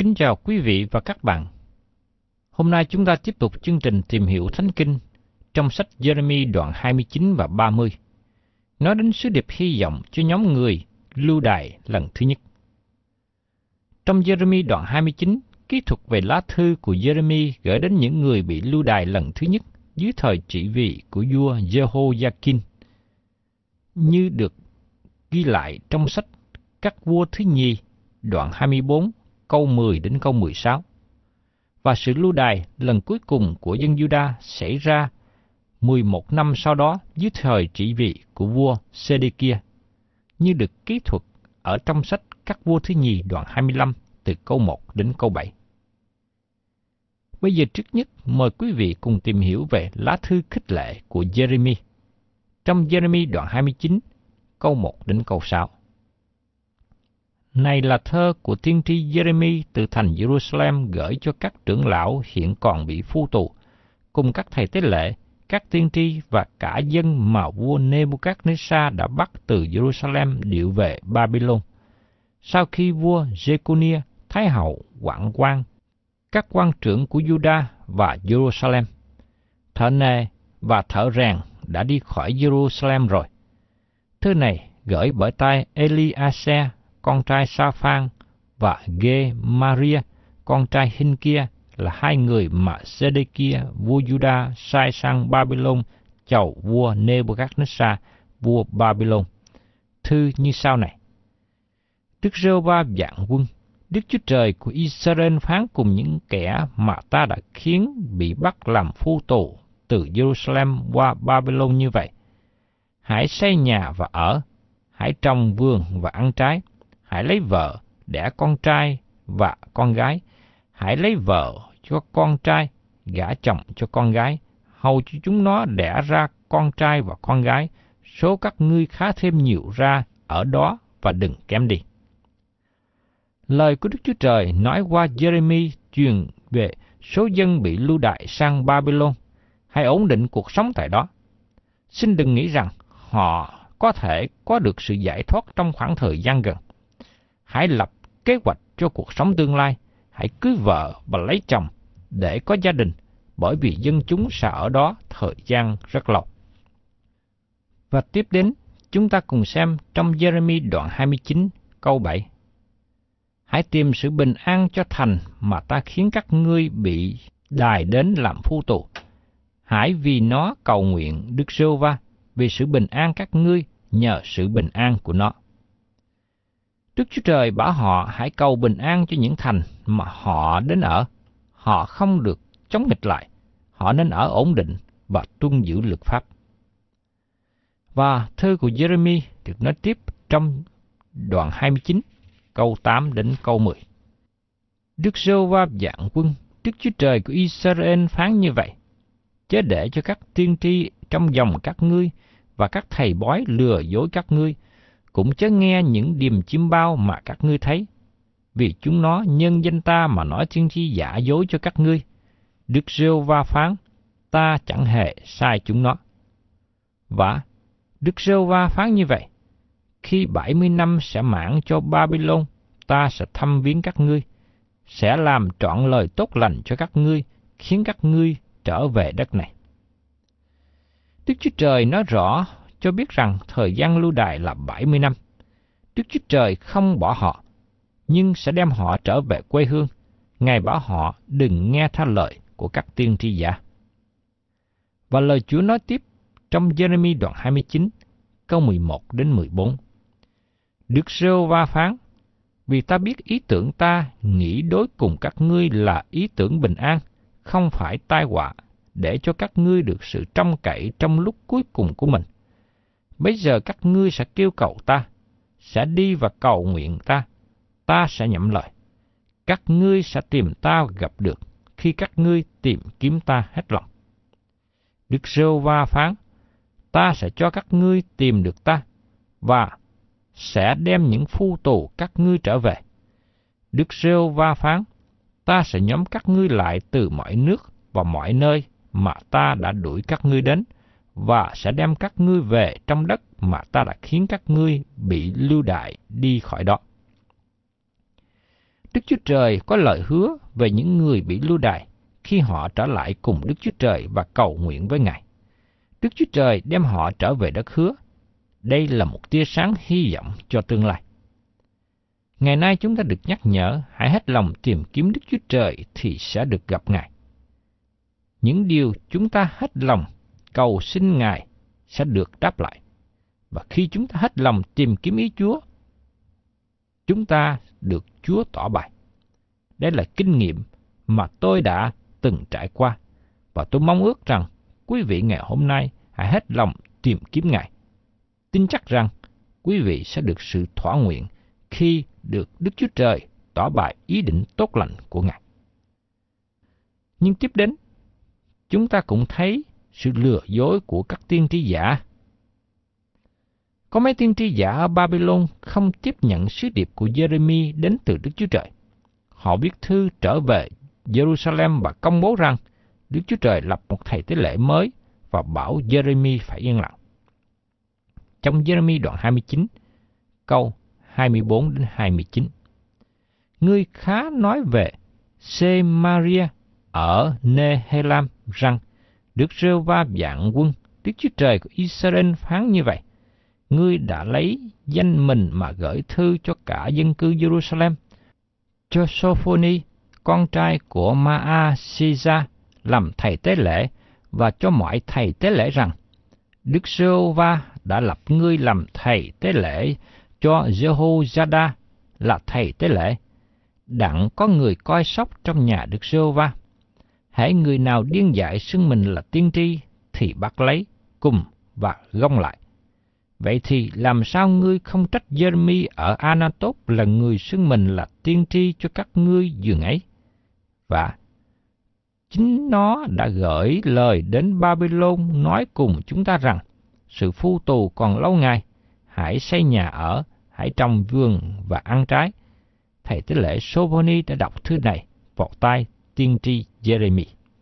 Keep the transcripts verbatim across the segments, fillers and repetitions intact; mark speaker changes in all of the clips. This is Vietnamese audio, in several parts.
Speaker 1: Kính chào quý vị và các bạn. Hôm nay chúng ta tiếp tục chương trình tìm hiểu Thánh Kinh trong sách Giê-rê-mi đoạn hai mươi chín và ba mươi, nói đến sứ điệp hy vọng cho nhóm người lưu đày lần thứ nhất. Trong Giê-rê-mi đoạn hai mươi chín, ký thuật về lá thư của Giê-rê-mi gửi đến những người bị lưu đày lần thứ nhất dưới thời trị vì của vua Giê-hô-gia-kin, như được ghi lại trong sách Các vua thứ nhì đoạn hai mươi bốn câu mười đến câu mười sáu. Và sự lưu đày lần cuối cùng của dân Giu-đa xảy ra mười một năm sau đó dưới thời trị vì của vua Sê-đê-kia, như được ký thuật ở trong sách Các vua thứ nhì đoạn hai mươi lăm từ câu một đến câu bảy. Bây giờ trước nhất mời quý vị cùng tìm hiểu về lá thư khích lệ của Giê-rê-mi trong Giê-rê-mi đoạn hai mươi chín câu một đến câu sáu. Này là thơ của tiên tri Giê-rê-mi từ thành Giê-ru-sa-lem gửi cho các trưởng lão hiện còn bị phu tù, cùng các thầy tế lễ, các tiên tri và cả dân mà vua Nê-bu-cát-nê-sa đã bắt từ Giê-ru-sa-lem điệu về Ba-bi-lôn. Sau khi vua Giê-cô-nia, thái hậu, hoạn quan, các quan trưởng của Giu-đa và Giê-ru-sa-lem, thợ nề và thợ rèn đã đi khỏi Giê-ru-sa-lem rồi. Thư này gửi bởi tay Ê-li-a-se, con trai Sa-phan, và Ghê-ma-ria, con trai Hin-kia, là hai người mà Sê-đê-kia, vua Giu-đa, sai sang Ba-bi-lôn chầu vua Nê-bu-cát-nê-sa, vua Ba-bi-lôn. Thư như sau này: Đức Giê-hô-va vạn quân, Đức Chúa Trời của Israel phán cùng những kẻ mà ta đã khiến bị bắt làm phu tù từ Giê-ru-sa-lem qua Ba-bi-lôn như vậy: hãy xây nhà và ở, hãy trồng vườn và ăn trái, hãy lấy vợ, đẻ con trai và con gái, hãy lấy vợ cho con trai, gả chồng cho con gái, hầu cho chúng nó đẻ ra con trai và con gái, số các ngươi khá thêm nhiều ra ở đó và đừng kém đi. Lời của Đức Chúa Trời nói qua Giê-rê-mi truyền về số dân bị lưu đày sang Ba-bi-lôn, hãy ổn định cuộc sống tại đó. Xin đừng nghĩ rằng họ có thể có được sự giải thoát trong khoảng thời gian gần. Hãy lập kế hoạch cho cuộc sống tương lai, hãy cưới vợ và lấy chồng để có gia đình, bởi vì dân chúng sẽ ở đó thời gian rất lâu. Và tiếp đến, chúng ta cùng xem trong Giê-rê-mi đoạn hai mươi chín câu bảy. Hãy tìm sự bình an cho thành mà ta khiến các ngươi bị đày đến làm phu tù. Hãy vì nó cầu nguyện Đức Giê-hô-va, vì sự bình an các ngươi nhờ sự bình an của nó. Đức Chúa Trời bảo họ hãy cầu bình an cho những thành mà họ đến ở. Họ không được chống nghịch lại, họ nên ở ổn định và tuân giữ luật pháp. Và thư của Giê-rê-mi được nói tiếp trong đoạn hai mươi chín, câu tám đến câu mười. Đức Giê-hô-va vạn quân, Đức Chúa Trời của Israel phán như vậy: chớ để cho các tiên tri trong dòng các ngươi và các thầy bói lừa dối các ngươi, cũng chớ nghe những điềm chiêm bao mà các ngươi thấy, vì chúng nó nhân danh ta mà nói tiên tri giả dối cho các ngươi. Đức Giê-hô-va phán, ta chẳng hề sai chúng nó. Và Đức Giê-hô-va phán như vậy: khi bảy mươi năm sẽ mãn cho Ba-bi-lôn, ta sẽ thăm viếng các ngươi, sẽ làm trọn lời tốt lành cho các ngươi, khiến các ngươi trở về đất này. Đức Chúa Trời nói rõ cho biết rằng thời gian lưu đày là bảy mươi năm. Đức Chúa Trời không bỏ họ, nhưng sẽ đem họ trở về quê hương. Ngài bảo họ đừng nghe theo lời của các tiên tri giả. Và lời Chúa nói tiếp trong Giê-rê-mi đoạn hai mươi chín, câu mười một đến mười bốn. Đức Giê-hô-va phán, vì ta biết ý tưởng ta nghĩ đối cùng các ngươi là ý tưởng bình an, không phải tai họa, để cho các ngươi được sự trông cậy trong lúc cuối cùng của mình. Bây giờ các ngươi sẽ kêu cầu ta, sẽ đi và cầu nguyện ta, ta sẽ nhậm lời. Các ngươi sẽ tìm ta gặp được khi các ngươi tìm kiếm ta hết lòng. Đức Giê-hô-va phán, ta sẽ cho các ngươi tìm được ta, và sẽ đem những phu tù các ngươi trở về. Đức Giê-hô-va phán, ta sẽ nhóm các ngươi lại từ mọi nước và mọi nơi mà ta đã đuổi các ngươi đến, và sẽ đem các ngươi về trong đất mà ta đã khiến các ngươi bị lưu đày đi khỏi đó. Đức Chúa Trời có lời hứa về những người bị lưu đày khi họ trở lại cùng Đức Chúa Trời và cầu nguyện với Ngài. Đức Chúa Trời đem họ trở về đất hứa. Đây là một tia sáng hy vọng cho tương lai. Ngày nay chúng ta được nhắc nhở hãy hết lòng tìm kiếm Đức Chúa Trời thì sẽ được gặp Ngài. Những điều chúng ta hết lòng cầu xin Ngài sẽ được đáp lại. Và khi chúng ta hết lòng tìm kiếm ý Chúa, chúng ta được Chúa tỏ bày. Đây là kinh nghiệm mà tôi đã từng trải qua, và tôi mong ước rằng quý vị ngày hôm nay hãy hết lòng tìm kiếm Ngài. Tin chắc rằng quý vị sẽ được sự thỏa nguyện khi được Đức Chúa Trời tỏ bày ý định tốt lành của Ngài. Nhưng tiếp đến, chúng ta cũng thấy sự lừa dối của các tiên tri giả. Có mấy tiên tri giả ở Babylon không tiếp nhận sứ điệp của Giê-rê-mi đến từ Đức Chúa Trời. Họ viết thư trở về Jerusalem và công bố rằng Đức Chúa Trời lập một thầy tế lễ mới và bảo Giê-rê-mi phải yên lặng. Trong Giê-rê-mi đoạn hai mươi chín, câu hai mươi bốn đến hai mươi chín. Ngươi khá nói về Sê-ma-ria ở Nê-hê-lam rằng Đức Giê-hô-va vạn quân, Đức Chúa Trời của Israel phán như vậy: Ngươi đã lấy danh mình mà gửi thư cho cả dân cư Jerusalem, cho Sophoni, con trai của Ma-a-si-gia, làm thầy tế lễ, và cho mọi thầy tế lễ rằng Đức Giê-hô-va đã lập ngươi làm thầy tế lễ cho Jehoiada là thầy tế lễ. Đặng có người coi sóc trong nhà Đức Giê-hô-va. Hễ người nào điên dại xưng mình là tiên tri thì bắt lấy, cùng và gông lại. Vậy thì làm sao ngươi không trách Giê-rê-mi ở Anatot là người xưng mình là tiên tri cho các ngươi giường ấy? Và chính nó đã gửi lời đến Babylon nói cùng chúng ta rằng sự phu tù còn lâu ngày, hãy xây nhà ở, hãy trồng vườn và ăn trái. Thầy tế lễ Sophoni đã đọc thư này vào tai tiên tri Giê-rê-mi.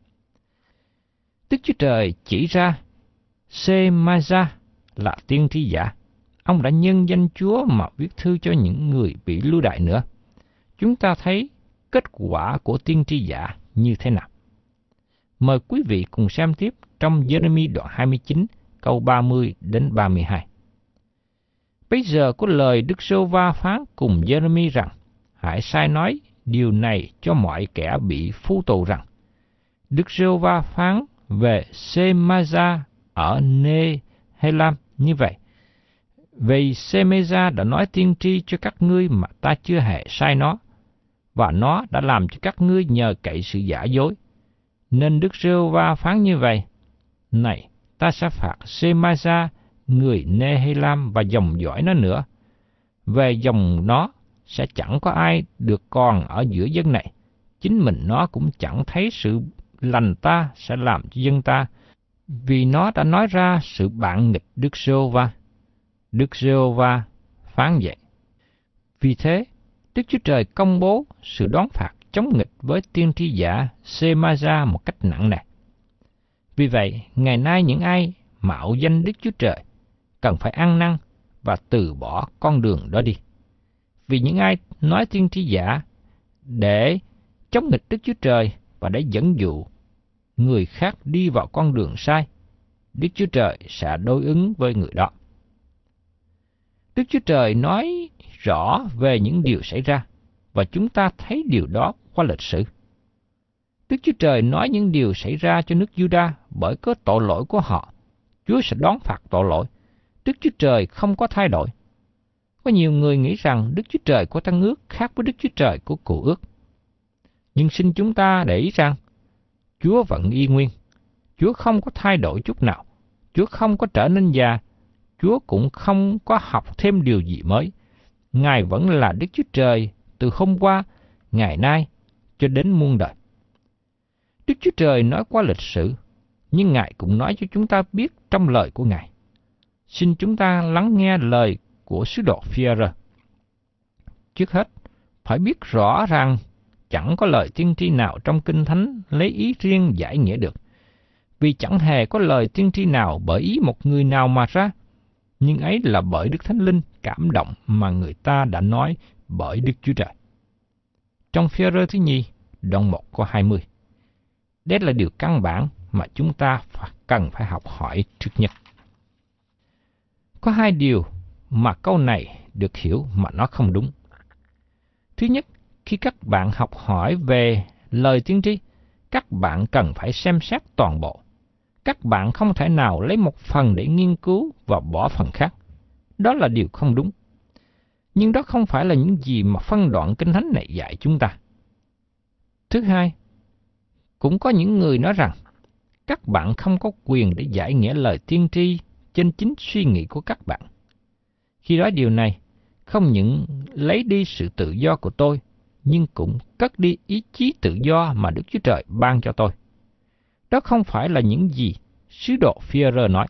Speaker 1: Đức Chúa Trời chỉ ra Sê-ma-gia là tiên tri giả. Ông đã nhân danh Chúa mà viết thư cho những người bị lưu đày nữa. Chúng ta thấy kết quả của tiên tri giả như thế nào? Mời quý vị cùng xem tiếp trong Giê-rê-mi đoạn hai mươi chín, câu ba mươi đến ba mươi hai. Bây giờ có lời Đức Giê-hô-va phán cùng Giê-rê-mi rằng: Hãy sai nói điều này cho mọi kẻ bị phu tù rằng: Đức Giê-hô-va phán về Sê-ma-gia ở Nê-hê-lam như vậy: Vì Sê-ma-gia đã nói tiên tri cho các ngươi mà ta chưa hề sai nó, và nó đã làm cho các ngươi nhờ cậy sự giả dối. Nên Đức Giê-hô-va phán như vậy: Này, ta sẽ phạt Sê-ma-gia người Nê-hê-lam và dòng dõi nó nữa. Về dòng nó sẽ chẳng có ai được còn ở giữa dân này. Chính mình nó cũng chẳng thấy sự lành ta sẽ làm cho dân ta, vì nó đã nói ra sự bạn nghịch Đức Giê-hô-va. Đức Giê-hô-va phán vậy. Vì thế, Đức Chúa Trời công bố sự đón phạt chống nghịch với tiên tri giả Sê-ma-gia một cách nặng nề. Vì vậy, ngày nay những ai mạo danh Đức Chúa Trời cần phải ăn năn và từ bỏ con đường đó đi. Vì những ai nói tiên tri giả để chống nghịch Đức Chúa Trời và để dẫn dụ người khác đi vào con đường sai, Đức Chúa Trời sẽ đối ứng với người đó. Đức Chúa Trời nói rõ về những điều xảy ra, và chúng ta thấy điều đó qua lịch sử. Đức Chúa Trời nói những điều xảy ra cho nước Giu-đa bởi có tội lỗi của họ. Chúa sẽ đón phạt tội lỗi. Đức Chúa Trời không có thay đổi. Có nhiều người nghĩ rằng Đức Chúa Trời của Tân Ước khác với Đức Chúa Trời của Cựu Ước. Nhưng xin chúng ta để ý rằng Chúa vẫn y nguyên. Chúa không có thay đổi chút nào. Chúa không có trở nên già. Chúa cũng không có học thêm điều gì mới. Ngài vẫn là Đức Chúa Trời từ hôm qua, ngày nay, cho đến muôn đời. Đức Chúa Trời nói qua lịch sử, nhưng Ngài cũng nói cho chúng ta biết trong lời của Ngài. Xin chúng ta lắng nghe lời của sứ đồ Phi-e-rơ. Trước hết, phải biết rõ rằng chẳng có lời tiên tri nào trong Kinh Thánh lấy ý riêng giải nghĩa được, vì chẳng hề có lời tiên tri nào bởi ý một người nào mà ra, nhưng ấy là bởi Đức Thánh Linh cảm động mà người ta đã nói bởi Đức Chúa Trời. trong Phi-e-rơ thứ nhì, đoạn một câu hai mươi. Đây là điều căn bản mà chúng ta cần phải học hỏi trước nhất. Có hai điều mà câu này được hiểu mà nó không đúng. Thứ nhất, khi các bạn học hỏi về lời tiên tri, các bạn cần phải xem xét toàn bộ. Các bạn không thể nào lấy một phần để nghiên cứu và bỏ phần khác. Đó là điều không đúng. Nhưng đó không phải là những gì mà phân đoạn Kinh Thánh này dạy chúng ta. Thứ hai, cũng có những người nói rằng các bạn không có quyền để giải nghĩa lời tiên tri trên chính suy nghĩ của các bạn. Khi nói điều này, không những lấy đi sự tự do của tôi, nhưng cũng cất đi ý chí tự do mà Đức Chúa Trời ban cho tôi. Đó không phải là những gì sứ đồ Phi-e-rơ nói.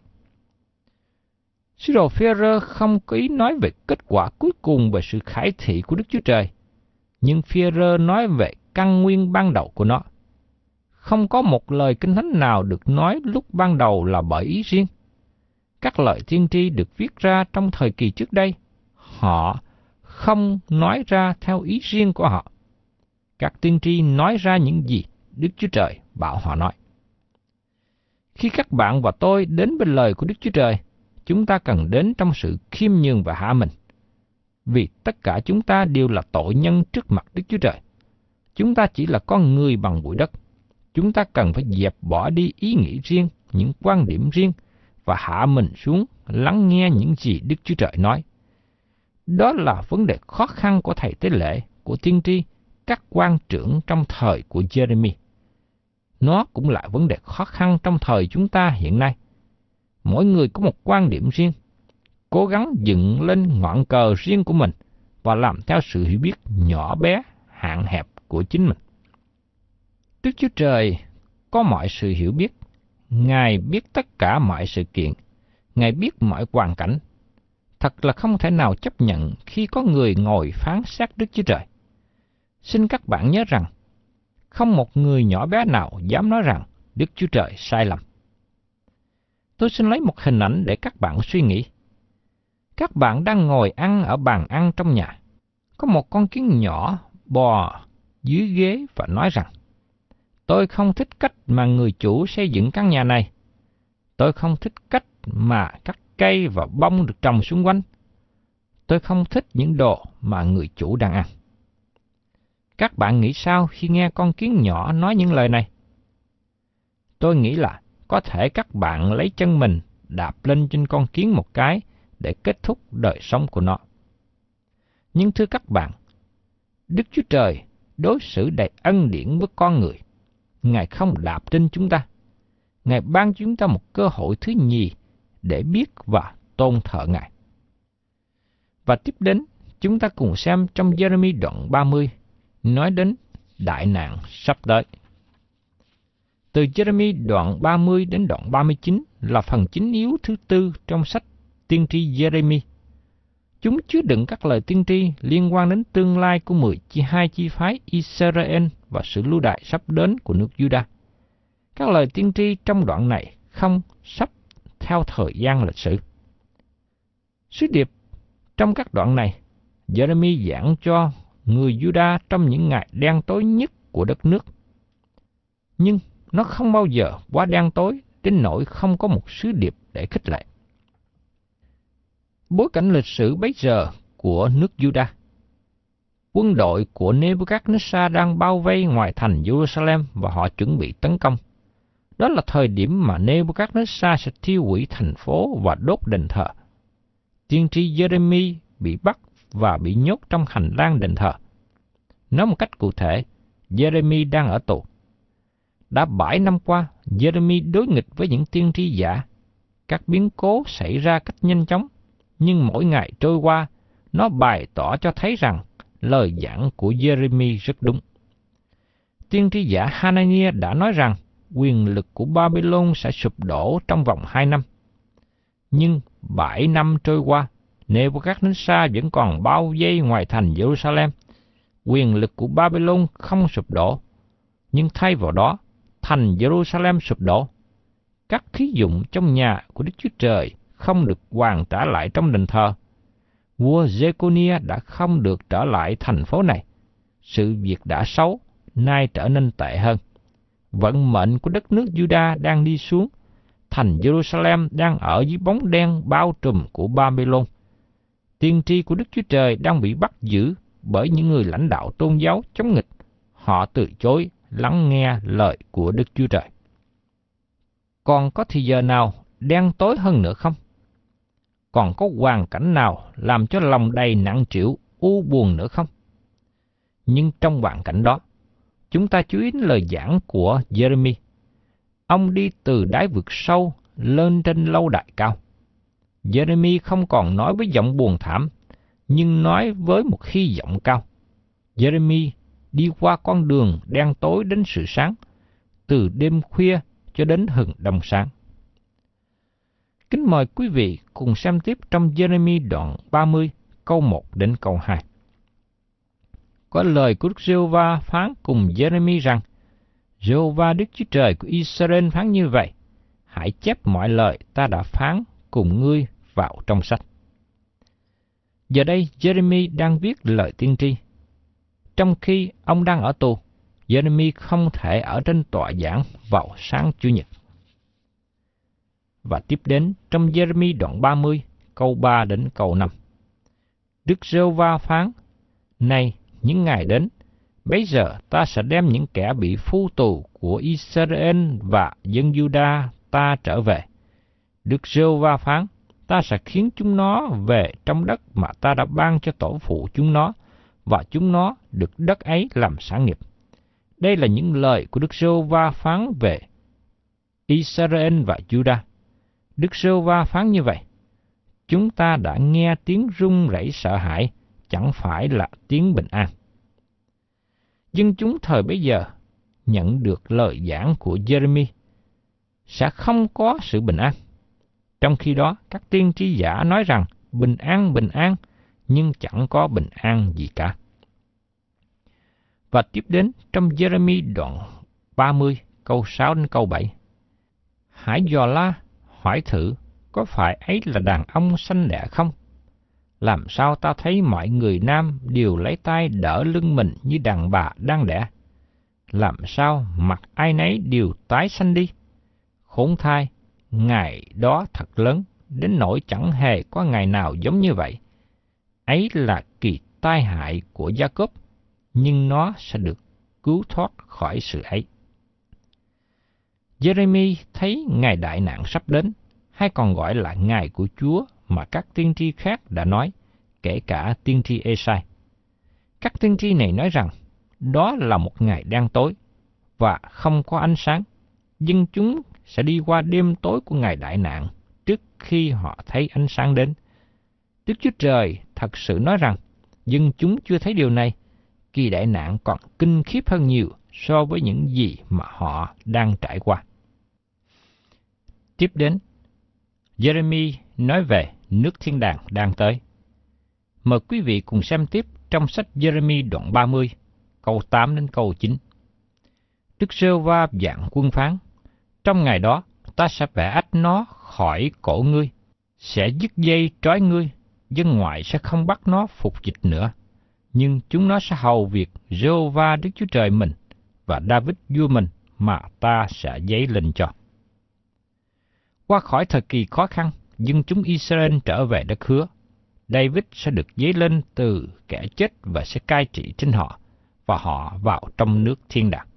Speaker 1: Sứ đồ Phi-e-rơ không có ý nói về kết quả cuối cùng về sự khải thị của Đức Chúa Trời, nhưng Phi-e-rơ nói về căn nguyên ban đầu của nó. Không có một lời Kinh Thánh nào được nói lúc ban đầu là bởi ý riêng. Các lời tiên tri được viết ra trong thời kỳ trước đây, họ không nói ra theo ý riêng của họ. Các tiên tri nói ra những gì Đức Chúa Trời bảo họ nói. Khi các bạn và tôi đến bên lời của Đức Chúa Trời, chúng ta cần đến trong sự khiêm nhường và hạ mình. Vì tất cả chúng ta đều là tội nhân trước mặt Đức Chúa Trời. Chúng ta chỉ là con người bằng bụi đất. Chúng ta cần phải dẹp bỏ đi ý nghĩ riêng, những quan điểm riêng, và hạ mình xuống lắng nghe những gì Đức Chúa Trời nói. Đó là vấn đề khó khăn của thầy tế lễ, của tiên tri, các quan trưởng trong thời của Jeremy. Nó cũng là vấn đề khó khăn trong thời chúng ta hiện nay. Mỗi người có một quan điểm riêng, cố gắng dựng lên ngọn cờ riêng của mình và làm theo sự hiểu biết nhỏ bé, hạn hẹp của chính mình. Đức Chúa Trời có mọi sự hiểu biết. Ngài biết tất cả mọi sự kiện. Ngài biết mọi hoàn cảnh. Thật là không thể nào chấp nhận khi có người ngồi phán xét Đức Chúa Trời. Xin các bạn nhớ rằng, không một người nhỏ bé nào dám nói rằng Đức Chúa Trời sai lầm. Tôi xin lấy một hình ảnh để các bạn suy nghĩ. Các bạn đang ngồi ăn ở bàn ăn trong nhà. Có một con kiến nhỏ bò dưới ghế và nói rằng, tôi không thích cách mà người chủ xây dựng căn nhà này. Tôi không thích cách mà các cây và bông được trồng xung quanh. Tôi không thích những đồ mà người chủ đang ăn. Các bạn nghĩ sao khi nghe con kiến nhỏ nói những lời này? Tôi nghĩ là có thể các bạn lấy chân mình đạp lên trên con kiến một cái để kết thúc đời sống của nó. Nhưng thưa các bạn, Đức Chúa Trời đối xử đầy ân điển với con người. Ngài không đạp trên chúng ta. Ngài ban cho chúng ta một cơ hội thứ nhì để biết và tôn thờ Ngài. Và tiếp đến, chúng ta cùng xem trong Jeremy đoạn ba mươi, nói đến đại nạn sắp tới. Từ Jeremy đoạn ba mươi đến đoạn ba mươi chín là phần chính yếu thứ tư trong sách tiên tri Jeremy. Chúng chứa đựng các lời tiên tri liên quan đến tương lai của mười hai chi phái Israel và sự lưu đày sắp đến của nước Judah. Các lời tiên tri trong đoạn này không sắp theo thời gian lịch sử. Sứ điệp trong các đoạn này, Jeremy giảng cho người Judah trong những ngày đen tối nhất của đất nước. Nhưng nó không bao giờ quá đen tối đến nỗi không có một sứ điệp để khích lệ. Bối cảnh lịch sử bấy giờ của nước Judah. Quân đội của Nebuchadnezzar đang bao vây ngoài thành Jerusalem và họ chuẩn bị tấn công. Đó là thời điểm mà Nebuchadnezzar sẽ tiêu hủy thành phố và đốt đền thờ. Tiên tri Jeremy bị bắt và bị nhốt trong hành lang đền thờ. Nói một cách cụ thể, Jeremy đang ở tù. Đã bảy năm qua, Jeremy đối nghịch với những tiên tri giả. Các biến cố xảy ra cách nhanh chóng, nhưng mỗi ngày trôi qua, nó bày tỏ cho thấy rằng lời giảng của Jeremy rất đúng. Tiên tri giả Hananiah đã nói rằng quyền lực của Babylon sẽ sụp đổ trong vòng hai năm. Nhưng bảy năm trôi qua, Nebuchadnezzar vẫn còn bao vây ngoài thành Jerusalem. Quyền lực của Babylon không sụp đổ, nhưng thay vào đó, thành Jerusalem sụp đổ. Các thí dụng trong nhà của Đức Chúa Trời không được hoàn trả lại trong đền thờ. Vua Jeconiah đã không được trở lại thành phố này. sự việc đã xấu, nay trở nên tệ hơn. Vận mệnh của đất nước Juda đang đi xuống. Thành Jerusalem đang ở dưới bóng đen bao trùm của Babylon. Tiên tri của Đức Chúa Trời đang bị bắt giữ bởi những người lãnh đạo tôn giáo chống nghịch. Họ từ chối lắng nghe lời của Đức Chúa Trời. Còn có thì giờ nào đen tối hơn nữa không? Còn có hoàn cảnh nào làm cho lòng đầy nặng trĩu, u buồn nữa không? Nhưng trong hoàn cảnh đó, chúng ta chú ý đến lời giảng của Jeremy. Ông đi từ đáy vực sâu lên trên lâu đài cao. Jeremy không còn nói với giọng buồn thảm, nhưng nói với một hy vọng cao. Jeremy đi qua con đường đen tối đến sự sáng, từ đêm khuya cho đến hừng đông sáng. Kính mời quý vị cùng xem tiếp trong Jeremy đoạn ba mươi, câu một đến câu hai. Có lời của Đức Giê-hô-va phán cùng Jeremy rằng, Giê-hô-va Đức Chúa Trời của Israel phán như vậy, hãy chép mọi lời ta đã phán cùng ngươi vào trong sách. Giờ đây Jeremy đang viết lời tiên tri. Trong khi ông đang ở tù, Jeremy không thể ở trên tòa giảng vào sáng Chủ nhật. Và tiếp đến trong Jeremy đoạn ba mươi, câu ba đến câu năm. Đức Giê-hô-va phán, này những ngày đến, bấy giờ ta sẽ đem những kẻ bị phu tù của Israel và dân Juda ta trở về. Đức Giê-hô-va phán, ta sẽ khiến chúng nó về trong đất mà ta đã ban cho tổ phụ chúng nó, và chúng nó được đất ấy làm sản nghiệp. Đây là những lời của Đức Giê-hô-va phán về Israel và Juda. Đức Giê-hô-va phán như vậy, chúng ta đã nghe tiếng rung rẩy sợ hãi, chẳng phải là tiếng bình an. Dân chúng thời bấy giờ nhận được lời giảng của Jeremy sẽ không có sự bình an. Trong khi đó, các tiên tri giả nói rằng bình an, bình an, nhưng chẳng có bình an gì cả. Và tiếp đến trong Jeremy đoạn ba mươi, câu sáu đến câu bảy. Hãy dò la, hỏi thử, có phải ấy là đàn ông sanh đẻ không? Làm sao ta thấy mọi người nam đều lấy tay đỡ lưng mình như đàn bà đang đẻ? Làm sao mặt ai nấy đều tái xanh đi? Khốn thai, ngày đó thật lớn, đến nỗi chẳng hề có ngày nào giống như vậy. Ấy là kỳ tai hại của Gia-cốp, nhưng nó sẽ được cứu thoát khỏi sự ấy. Jeremy thấy ngày đại nạn sắp đến, hay còn gọi là ngày của Chúa mà các tiên tri khác đã nói, kể cả tiên tri Ê-sai. Các tiên tri này nói rằng đó là một ngày đen tối và không có ánh sáng. Dân chúng sẽ đi qua đêm tối của ngày đại nạn trước khi họ thấy ánh sáng đến. Đức Chúa Trời thật sự nói rằng dân chúng chưa thấy điều này, kỳ đại nạn còn kinh khiếp hơn nhiều so với những gì mà họ đang trải qua. Tiếp đến, Jeremy nói về nước thiên đàng đang tới. Mời quý vị cùng xem tiếp trong sách Jeremy đoạn ba mươi, câu tám đến câu chín. Đức Giê-hô-va vạn quân phán, trong ngày đó ta sẽ bẻ ách nó khỏi cổ ngươi, sẽ dứt dây trói ngươi, dân ngoại sẽ không bắt nó phục dịch nữa, nhưng chúng nó sẽ hầu việc Giê-hô-va Đức Chúa Trời mình và David vua mình mà ta sẽ giấy lên cho. Qua khỏi thời kỳ khó khăn, dân chúng Israel trở về đất hứa. David sẽ được giấy lên từ kẻ chết và sẽ cai trị trên họ, và họ vào trong nước thiên đàng.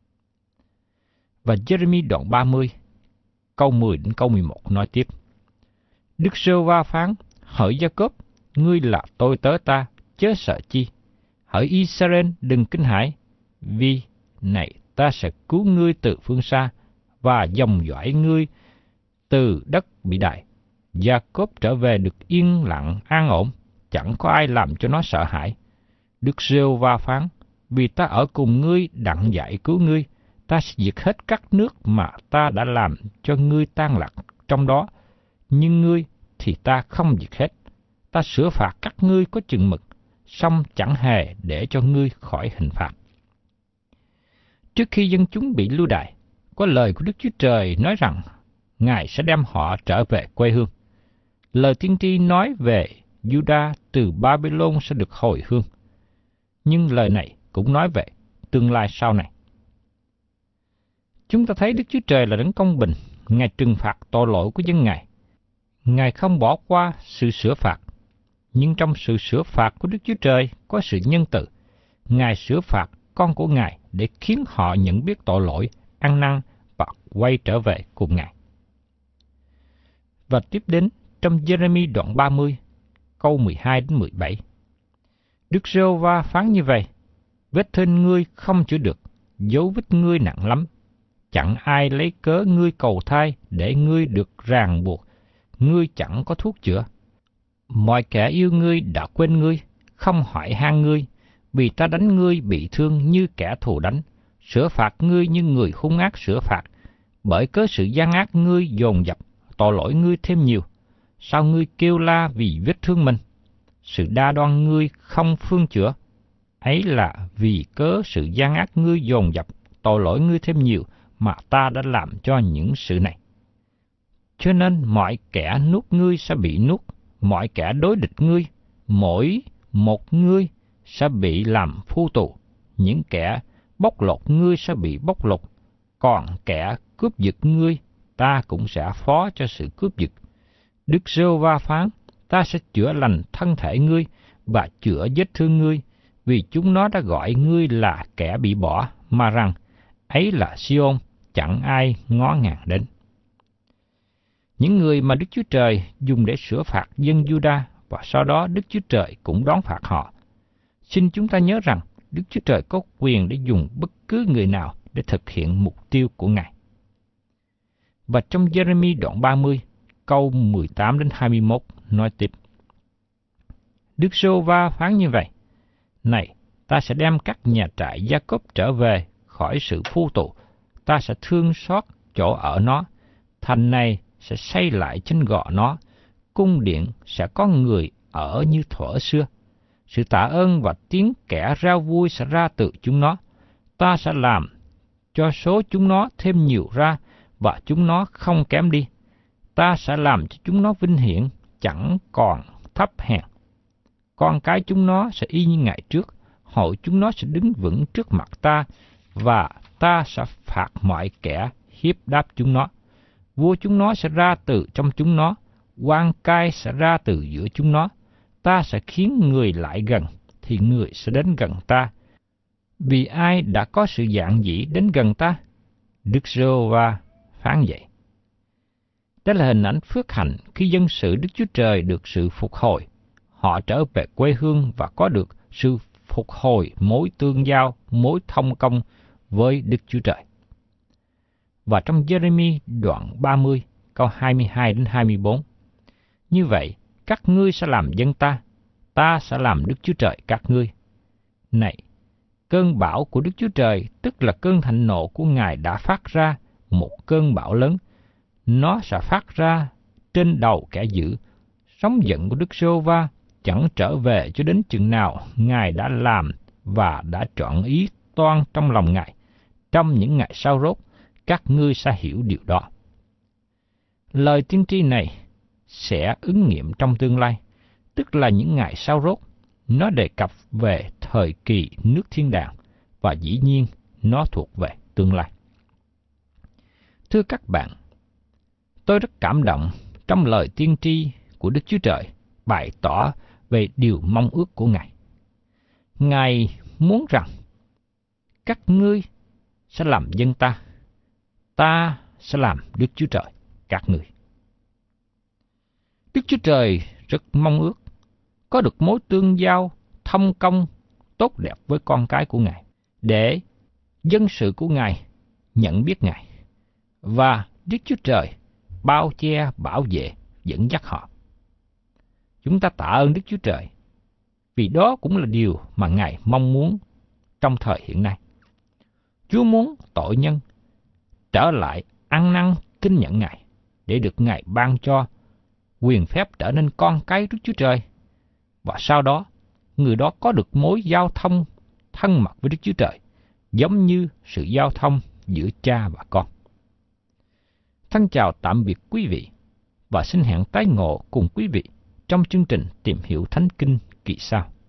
Speaker 1: Và Jeremy đoạn ba mươi, câu mười đến câu mười một nói tiếp. Đức Giê-hô-va phán, hỡi Gia-cốp, ngươi là tôi tớ ta, chớ sợ chi. Hỡi Israel, đừng kinh hãi, vì này ta sẽ cứu ngươi từ phương xa, và dòng dõi ngươi từ đất bị đại. Gia-cốp trở về được yên lặng an ổn, chẳng có ai làm cho nó sợ hãi. Đức Giê-hô-va phán, vì ta ở cùng ngươi đặng dạy cứu ngươi, ta sẽ diệt hết các nước mà ta đã làm cho ngươi tan lạc trong đó, nhưng ngươi thì ta không diệt hết. Ta sửa phạt các ngươi có chừng mực, song chẳng hề để cho ngươi khỏi hình phạt. Trước khi dân chúng bị lưu đày, có lời của Đức Chúa Trời nói rằng Ngài sẽ đem họ trở về quê hương. Lời tiên tri nói về Juda từ Babylon sẽ được hồi hương. Nhưng lời này cũng nói về tương lai sau này. Chúng ta thấy Đức Chúa Trời là đấng công bình, Ngài trừng phạt tội lỗi của dân Ngài. Ngài không bỏ qua sự sửa phạt, nhưng trong sự sửa phạt của Đức Chúa Trời có sự nhân từ. Ngài sửa phạt con của Ngài để khiến họ nhận biết tội lỗi, ăn năn và quay trở về cùng Ngài. Và tiếp đến trong Giê-rê-mi đoạn ba mươi, câu mười hai đến mười bảy. Đức Giê-hô-va phán như vậy: Vết thương ngươi không chữa được, dấu vết ngươi nặng lắm. Chẳng ai lấy cớ ngươi cầu thai để ngươi được ràng buộc, ngươi chẳng có thuốc chữa. Mọi kẻ yêu ngươi đã quên ngươi, không hỏi han ngươi, vì ta đánh ngươi bị thương như kẻ thù đánh, sửa phạt ngươi như người hung ác sửa phạt, bởi cớ sự gian ác ngươi dồn dập, tội lỗi ngươi thêm nhiều. Sao ngươi kêu la vì vết thương mình? Sự đa đoan ngươi không phương chữa, ấy là vì cớ sự gian ác ngươi dồn dập, tội lỗi ngươi thêm nhiều, mà ta đã làm cho những sự này. Cho nên mọi kẻ nuốt ngươi sẽ bị nuốt, mọi kẻ đối địch ngươi, mỗi một ngươi sẽ bị làm phu tù, những kẻ bóc lột ngươi sẽ bị bóc lột, còn kẻ cướp giật ngươi, ta cũng sẽ phó cho sự cướp giật. Đức Giê-hô-va phán: Ta sẽ chữa lành thân thể ngươi và chữa vết thương ngươi, vì chúng nó đã gọi ngươi là kẻ bị bỏ, mà rằng ấy là Si-ôn, chẳng ai ngó ngàng đến. Những người mà Đức Chúa Trời dùng để sửa phạt dân Giu-đa, và sau đó Đức Chúa Trời cũng đón phạt họ. Xin chúng ta nhớ rằng Đức Chúa Trời có quyền để dùng bất cứ người nào để thực hiện mục tiêu của Ngài. Và trong Giê-rê-mi đoạn ba mươi, câu mười tám đến hai mươi mốt nói tiếp: Đức Giê-hô-va phán như vậy: Này, ta sẽ đem các nhà trại Gia-cốp trở về khỏi sự phu tù, ta sẽ thương xót chỗ ở nó, thành này sẽ xây lại trên gò nó, cung điện sẽ có người ở như thuở xưa. Sự tạ ơn và tiếng kẻ rao vui sẽ ra từ chúng nó. Ta sẽ làm cho số chúng nó thêm nhiều ra, và chúng nó không kém đi. Ta sẽ làm cho chúng nó vinh hiển, chẳng còn thấp hèn. Con cái chúng nó sẽ y như ngày trước, hội chúng nó sẽ đứng vững trước mặt ta, và ta sẽ phạt mọi kẻ hiếp đáp chúng nó. Vua chúng nó sẽ ra từ trong chúng nó, quan cai sẽ ra từ giữa chúng nó. Ta sẽ khiến người lại gần, thì người sẽ đến gần ta. Vì ai đã có sự dạn dĩ đến gần ta? Đức Giê-hô-va phán vậy. Đó là hình ảnh phước hạnh khi dân sự Đức Chúa Trời được sự phục hồi. Họ trở về quê hương và có được sự phục hồi mối tương giao, mối thông công với Đức Chúa Trời. Và trong Giê-rê-mi đoạn ba mươi, câu hai mươi hai đến hai mươi bốn. Như vậy, các ngươi sẽ làm dân ta, ta sẽ làm Đức Chúa Trời các ngươi. Này, cơn bão của Đức Chúa Trời, tức là cơn thịnh nộ của Ngài đã phát ra, một cơn bão lớn. Nó sẽ phát ra trên đầu kẻ dữ. Sóng giận của Đức Giê-hô-va chẳng trở về cho đến chừng nào Ngài đã làm và đã chọn ý toan trong lòng Ngài. Trong những ngày sau rốt, các ngươi sẽ hiểu điều đó. Lời tiên tri này sẽ ứng nghiệm trong tương lai, tức là những ngày sau rốt. Nó đề cập về thời kỳ nước thiên đàng, và dĩ nhiên nó thuộc về tương lai. Thưa các bạn, tôi rất cảm động trong lời tiên tri của Đức Chúa Trời bày tỏ về điều mong ước của Ngài. Ngài muốn rằng các ngươi sẽ làm dân ta, ta sẽ làm Đức Chúa Trời các ngươi. Đức Chúa Trời rất mong ước có được mối tương giao, thông công tốt đẹp với con cái của Ngài, để dân sự của Ngài nhận biết Ngài, và Đức Chúa Trời bao che, bảo vệ, dẫn dắt họ. Chúng ta tạ ơn Đức Chúa Trời, vì đó cũng là điều mà Ngài mong muốn trong thời hiện nay. Chúa muốn tội nhân trở lại ăn năn kính nhận Ngài, để được Ngài ban cho quyền phép trở nên con cái Đức Chúa Trời, và sau đó người đó có được mối giao thông thân mật với Đức Chúa Trời, giống như sự giao thông giữa cha và con. Thân chào tạm biệt quý vị, và xin hẹn tái ngộ cùng quý vị trong chương trình Tìm Hiểu Thánh Kinh kỳ sau.